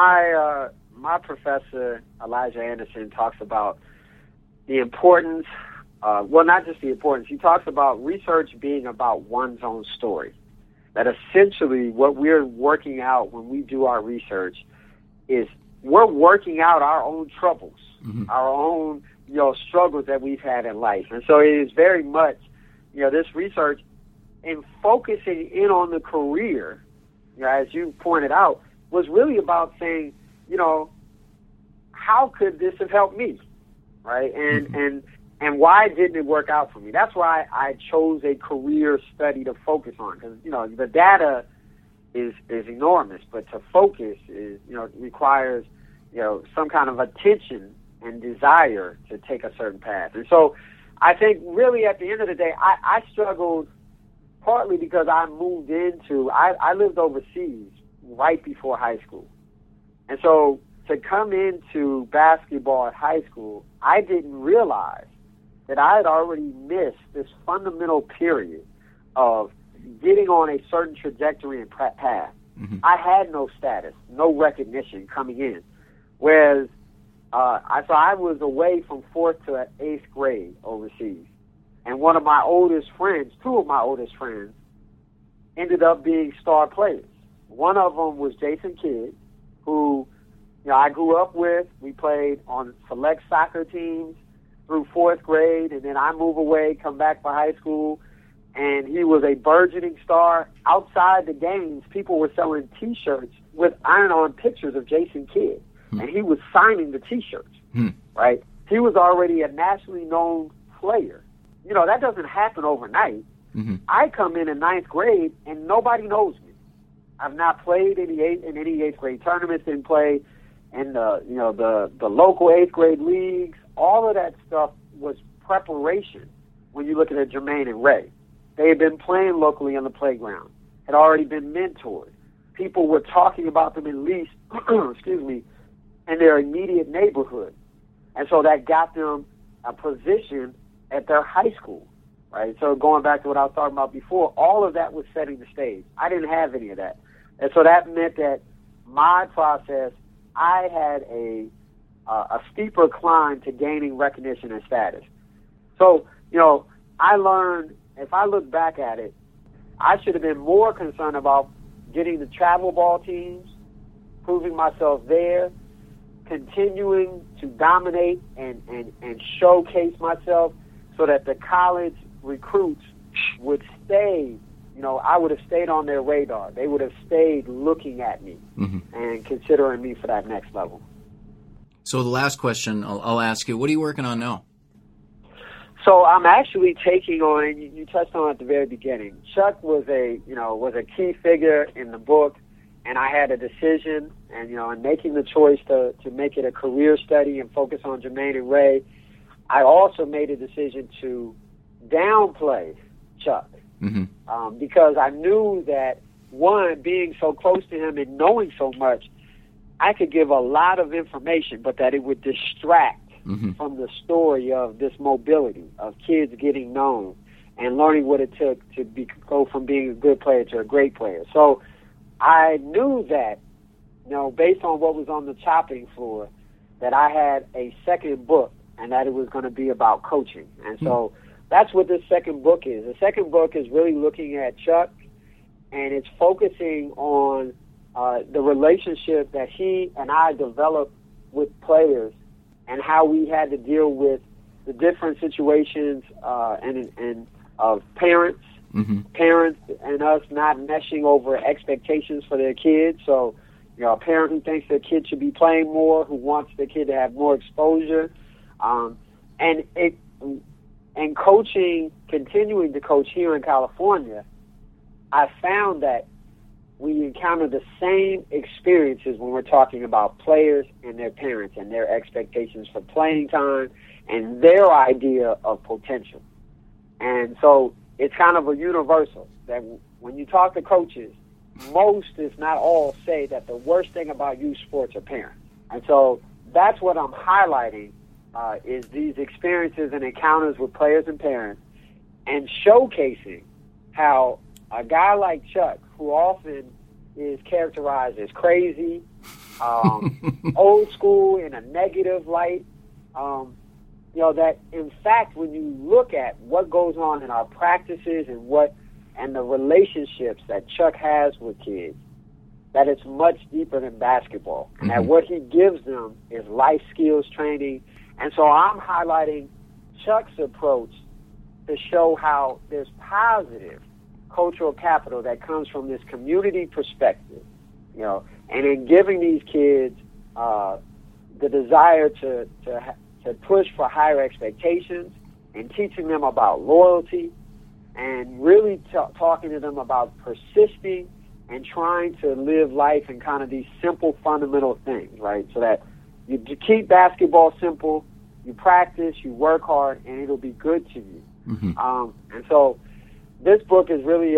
my professor, Elijah Anderson, talks about the importance, not just the importance, he talks about research being about one's own story. That essentially what we're working out when we do our research is we're working out our own troubles, our own, you know, struggles that we've had in life. And so it is very much, you know, this research, and focusing in on the career, you know, as you pointed out, was really about saying, you know, how could this have helped me, right? And why didn't it work out for me? That's why I chose a career study to focus on, because, you know, the data is enormous, but to focus is, you know, requires, you know, some kind of attention and desire to take a certain path. And so I think really at the end of the day, I struggled partly because I lived overseas right before high school. And so to come into basketball at high school, I didn't realize that I had already missed this fundamental period of getting on a certain trajectory and path. Mm-hmm. I had no status, no recognition coming in. Whereas I was away from 4th to 8th grade overseas. And two of my oldest friends, ended up being star players. One of them was Jason Kidd, who, you know, I grew up with. We played on select soccer teams through 4th grade, and then I move away, come back for high school, and he was a burgeoning star. Outside the games, people were selling T-shirts with iron-on pictures of Jason Kidd, and he was signing the T-shirts, right? He was already a nationally known player. You know, that doesn't happen overnight. Mm-hmm. I come in 9th grade, and nobody knows me. I've not played in any 8th grade tournaments, didn't play in the local 8th grade leagues. All of that stuff was preparation when you look at Jermaine and Ray. They had been playing locally on the playground, had already been mentored. People were talking about them at least, in their immediate neighborhood. And so that got them a position at their high school, right? So going back to what I was talking about before, all of that was setting the stage. I didn't have any of that. And so that meant that my process, I had a steeper climb to gaining recognition and status. So, you know, I learned, if I look back at it, I should have been more concerned about getting the travel ball teams, proving myself there, continuing to dominate and showcase myself so that the college recruits would stay I would have stayed on their radar. They would have stayed looking at me and considering me for that next level. So the last question I'll ask you, what are you working on now? So I'm actually taking on, you touched on it at the very beginning. Chuck was a key figure in the book, and I had a decision, and in making the choice to make it a career study and focus on Jermaine and Ray, I also made a decision to downplay Chuck. Because I knew that, one, being so close to him and knowing so much, I could give a lot of information, but that it would distract from the story of this mobility, of kids getting known and learning what it took to go from being a good player to a great player. So I knew that, based on what was on the chopping floor, that I had a second book and that it was going to be about coaching. And so that's what this second book is. The second book is really looking at Chuck, and it's focusing on the relationship that he and I developed with players and how we had to deal with the different situations and of parents and us not meshing over expectations for their kids. So, a parent who thinks their kid should be playing more, who wants their kid to have more exposure, and coaching, continuing to coach here in California, I found that we encounter the same experiences when we're talking about players and their parents and their expectations for playing time and their idea of potential. And so it's kind of a universal that when you talk to coaches, most, if not all, say that the worst thing about youth sports are parents. And so that's what I'm highlighting, is these experiences and encounters with players and parents, and showcasing how a guy like Chuck, who often is characterized as crazy, old school in a negative light, that in fact when you look at what goes on in our practices and the relationships that Chuck has with kids, that it's much deeper than basketball, and that what he gives them is life skills training. And so I'm highlighting Chuck's approach to show how there's positive cultural capital that comes from this community perspective, and in giving these kids the desire to push for higher expectations and teaching them about loyalty and really talking to them about persisting and trying to live life in kind of these simple fundamental things, right? So that you keep basketball simple, you practice, you work hard, and it'll be good to you. And so this book is really,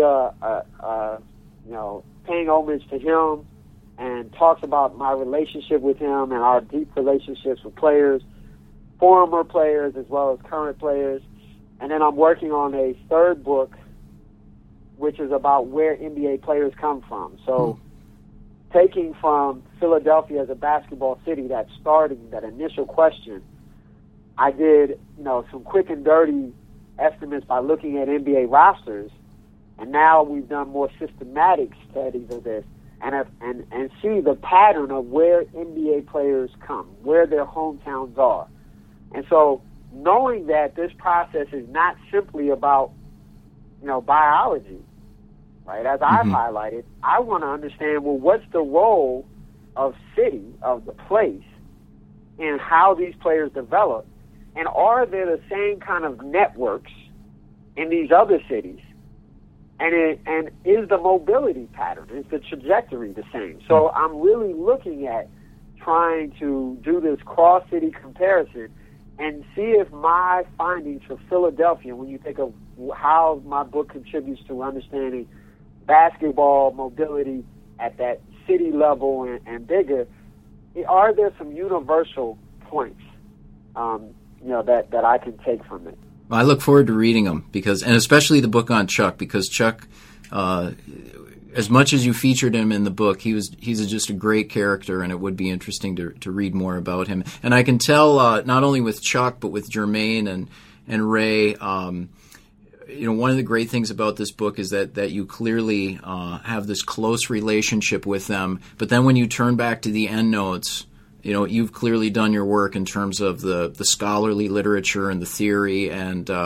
paying homage to him and talks about my relationship with him and our deep relationships with players, former players as well as current players. And then I'm working on a third book, which is about where NBA players come from. So taking from Philadelphia as a basketball city, that initial question, I did, some quick and dirty estimates by looking at NBA rosters, and now we've done more systematic studies of this and see the pattern of where NBA players come, where their hometowns are. And so knowing that this process is not simply about, biology, right, as I've highlighted, I want to understand, well, what's the role of city, of the place, in how these players develop, and are there the same kind of networks in these other cities? And is the mobility pattern, is the trajectory the same? So I'm really looking at trying to do this cross-city comparison and see if my findings for Philadelphia, when you think of how my book contributes to understanding basketball mobility at that city level and bigger, are there some universal points that I can take from it? I look forward to reading them and especially the book on Chuck, because Chuck, as much as you featured him in the book, he's just a great character, and it would be interesting to read more about him. And I can tell not only with Chuck but with Jermaine and Ray. One of the great things about this book is that you clearly have this close relationship with them. But then when you turn back to the endnotes, you've clearly done your work in terms of the scholarly literature and the theory, and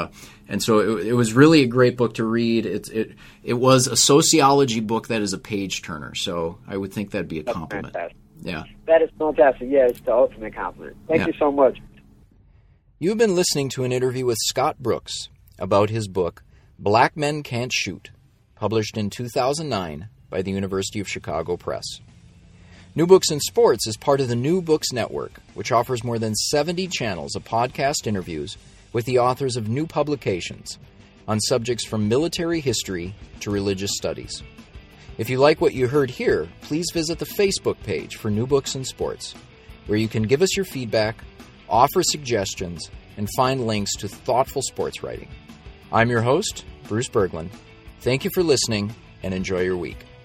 And so it was really a great book to read. It was a sociology book that is a page turner. So I would think that'd be a compliment. Fantastic. Yeah. That is fantastic. Yeah, it's the ultimate compliment. Thank you so much. You've been listening to an interview with Scott Brooks about his book, Black Men Can't Shoot, published in 2009 by the University of Chicago Press. New Books in Sports is part of the New Books Network, which offers more than 70 channels of podcast interviews with the authors of new publications on subjects from military history to religious studies. If you like what you heard here, please visit the Facebook page for New Books in Sports, where you can give us your feedback, offer suggestions, and find links to thoughtful sports writing. I'm your host, Bruce Berglund. Thank you for listening, and enjoy your week.